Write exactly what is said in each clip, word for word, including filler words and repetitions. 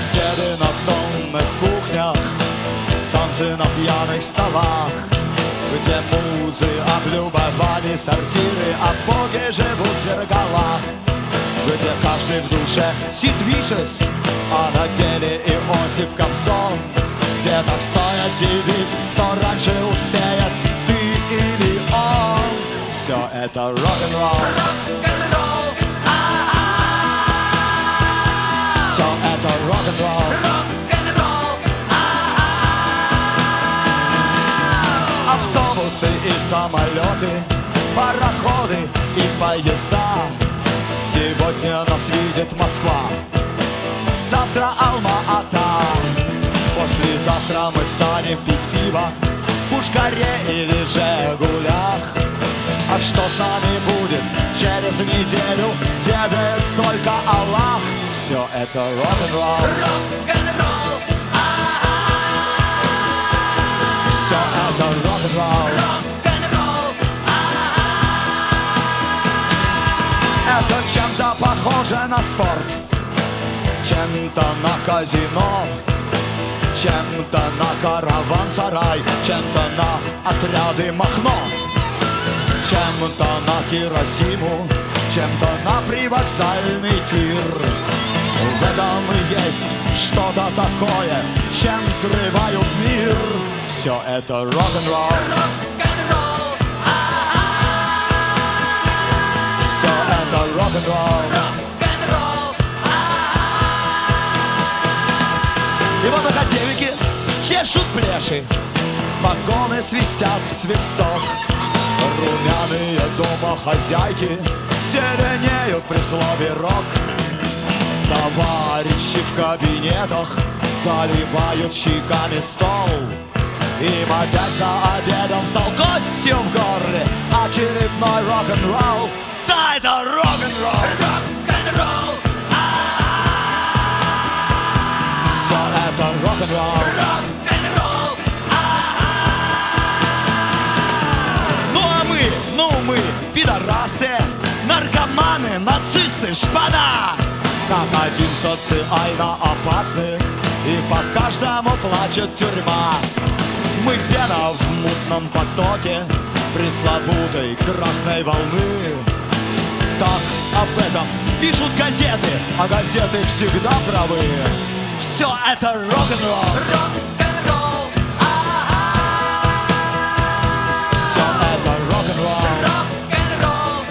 Беседы на сонных кухнях, танцы на пьяных столах, где музы облюбовали сортиры, а боги живут в зеркалах, где каждый в душе Сид Вишес, а на деле Иосиф Кобзон, где так стоит девиз: кто раньше успеет, ты или он. Все это рок-н-ролл, Рок-н-ролл, все это рок-н-ролл. рок-н-ролл, Автобусы и самолеты, пароходы и поезда. Сегодня нас видит Москва, завтра Алма-Ата. Послезавтра мы станем пить пиво в Пушкаре или Жигулях. А что с нами будет через неделю, ведает только Аллах. Все это рок-н-ролл, рок-н-ролл, все это рок-н-ролл. рок-н-ролл, Это чем-то похоже на спорт, чем-то на казино, чем-то на караван-сарай, чем-то на отряды Махно, чем-то на Хиросиму, чем-то на привокзальный тир. В этом есть что-то такое, чем взрывают мир. Все это рок-н-ролл, рок-н-ролл, все это рок-н-ролл. рок-н-ролл, И вот академики чешут плеши, вагоны свистят в свисток. Румяные домохозяйки зеленеют при слове рок. Товарищи в кабинетах заливают щеками стол. Им опять за обедом стал гостем в горле очередной рок-н-ролл. Да, это рок-н-ролл, рок-н-ролл, все это рок-н-ролл. рок-н-ролл, Ну а мы, ну мы, пидорасты, наркоманы, нацисты, шпана. Как один социально опасны, и по каждому плачет тюрьма. Мы пена в мутном потоке пресловутой красной волны. Так об этом пишут газеты, а газеты всегда правы. Все это рок-н-ролл, рок-н-ролл, все это рок-н-ролл. рок-н-ролл,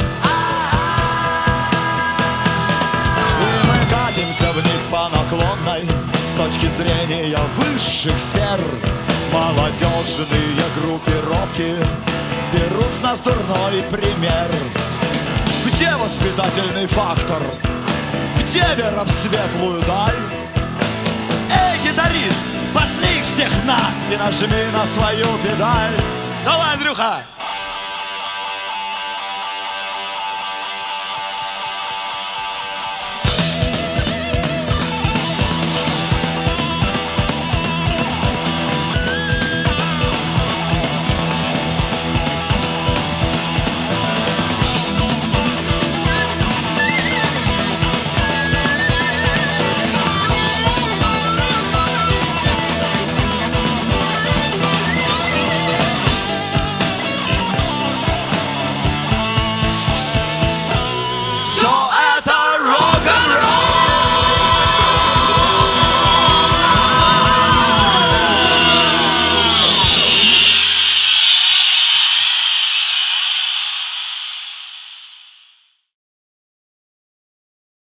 И мы катимся вниз по наклонной с точки зрения высших сфер. Молодежные группировки берут с нас дурной пример. Где воспитательный фактор? Где вера в светлую даль? Эй, гитарист, пошли их всех на и нажми на свою педаль. Давай, Андрюха!